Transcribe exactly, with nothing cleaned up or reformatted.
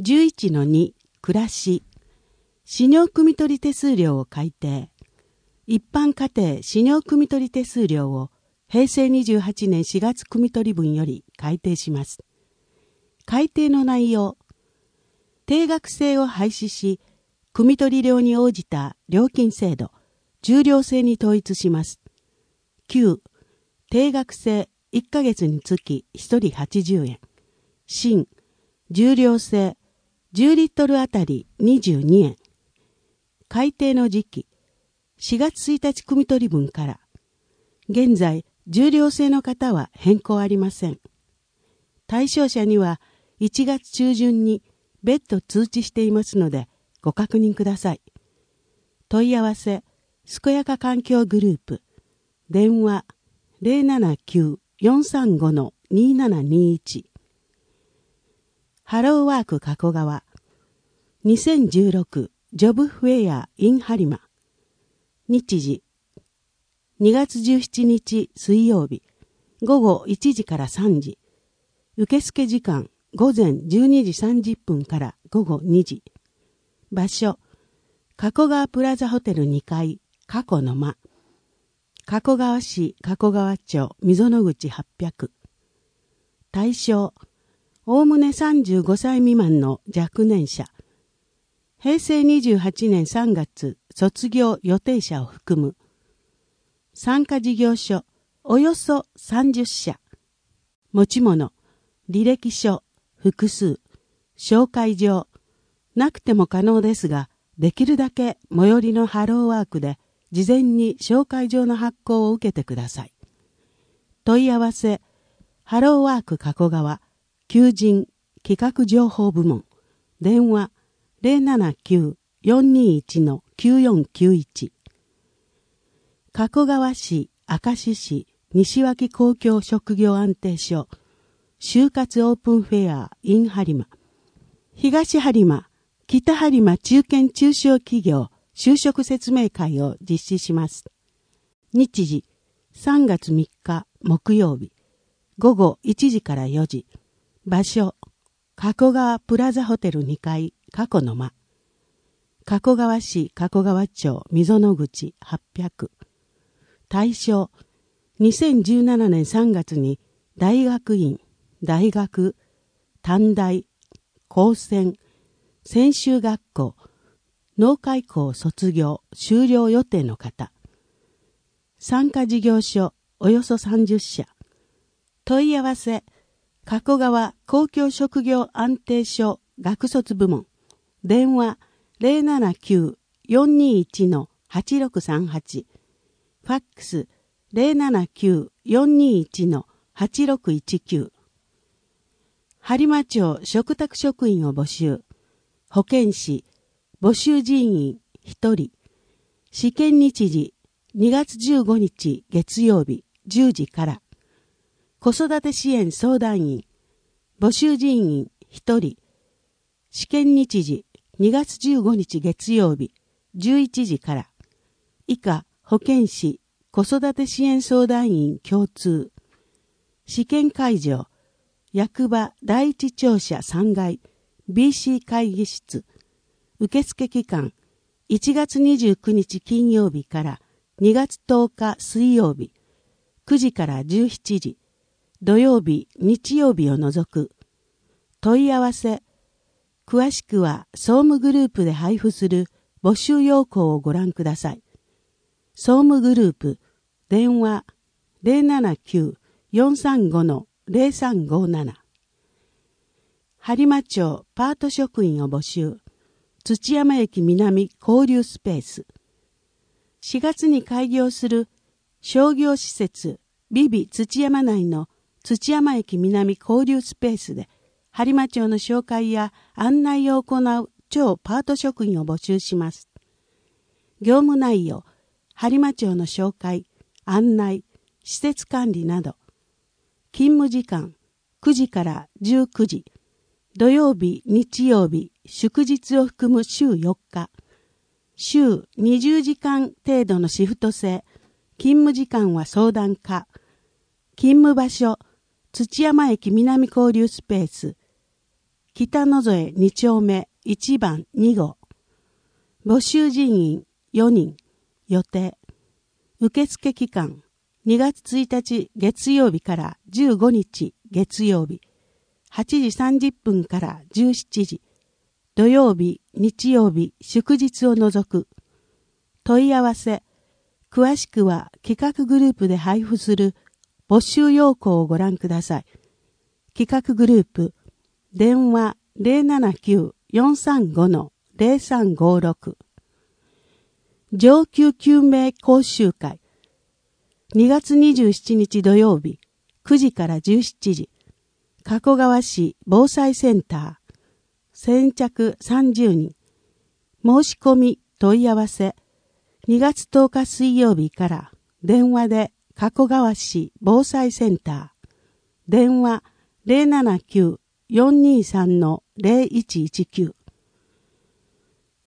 じゅういちのに 暮らし使用汲み取り手数料を改定。一般家庭使用汲み取り手数料をへいせいにじゅうはちねんしがつ汲み取り分より改定します。改定の内容。定額制を廃止し、汲み取り量に応じた料金制度、重量制に統一します。きゅう. 定額制いっかげつにつきひとりはちじゅうえん。新、重量制じゅうリットルあたりにじゅうにえん。改定の時期。しがつついたち汲み取り分から。現在、重量制の方は変更ありません。対象者にはいちがつちゅうじゅんに別途通知していますのでご確認ください。問い合わせ、すこやか環境グループ。電話 ゼロななきゅう よんさんご にななにいち。ハローワーク加古川。にせんじゅうろくジョブフェア in 播磨。日時。にがつじゅうしちにち水曜日。ごごいちじからさんじ。受付時間ごぜんじゅうにじさんじゅっぷんからごごにじ。場所。加古川プラザホテルにかい、加古の間。加古川市加古川町溝の口はっぴゃく。対象。おおむねさんじゅうごさい未満の若年者。へいせいにじゅうはちねんさんがつ卒業予定者を含む。参加事業所およそさんじゅっしゃ。持ち物、履歴書、複数、紹介状。なくても可能ですが、できるだけ最寄りのハローワークで事前に紹介状の発行を受けてください。問い合わせ、ハローワーク加古川、求人、企画情報部門、電話、ゼロななきゅう よんにいち きゅうよんきゅういち。加古川市、明石市、西脇公共職業安定所、就活オープンフェア in 播磨。東播磨、北播磨中堅中小企業就職説明会を実施します。日時、さんがつみっか木曜日、ごごいちじからよじ。場所、加古川プラザホテルにかい、加古の間。加古川市加古川町溝の口はっぴゃく。対象、にせんじゅうななねんさんがつに大学院、大学、短大、高専、専修学校、農開校卒業、修了予定の方。参加事業所およそさんじゅっしゃ。問い合わせ、加古川公共職業安定所学卒部門。電話 ゼロななきゅう よんにいち はちろくさんはち。ファックス ゼロななきゅう よんにいち はちろくいちきゅう。播磨町嘱託職員を募集。保健師、募集人員ひとり。試験日時にがつじゅうごにち月曜日じゅうじから。子育て支援相談員、募集人員ひとり。試験日時にがつじゅうごにち月曜日じゅういちじから。以下、保健師、子育て支援相談員共通。試験会場、役場第一庁舎さんがい ビーシー 会議室。受付期間いちがつにじゅうくにち金曜日からにがつとおか水曜日くじからじゅうしちじ。土曜日、日曜日を除く。問い合わせ。詳しくは総務グループで配布する募集要項をご覧ください。総務グループ、電話 ゼロななきゅう よんさんご ゼロさんごなな。播磨町パート職員を募集。土山駅南交流スペース。しがつに開業する商業施設ビビ土山内の土山駅南交流スペースで播磨町の紹介や案内を行う町パート職員を募集します。業務内容、播磨町の紹介、案内、施設管理など。勤務時間、くじからじゅうくじ。土曜日、日曜日、祝日を含む週よっか。週にじゅうじかん程度のシフト制。勤務時間は相談可。勤務場所、土山駅南交流スペース。 北野添に丁目いち番に号。募集人員よにん。予定。受付期間にがつついたち月曜日からじゅうごにち月曜日。はちじさんじゅっぷんからじゅうしちじ。土曜日、日曜日、祝日を除く。問い合わせ。詳しくは企画グループで配布する募集要項をご覧ください。企画グループ。電話 ゼロななきゅう よんさんご ゼロさんごろく。上級救命講習会。にがつにじゅうしちにち土曜日、くじからじゅうしちじ。加古川市防災センター。先着さんじゅうにん。申し込み問い合わせ。にがつとおか水曜日から電話で加古川市防災センター。電話 ゼロななきゅう よんにさん ゼロいちいちきゅう。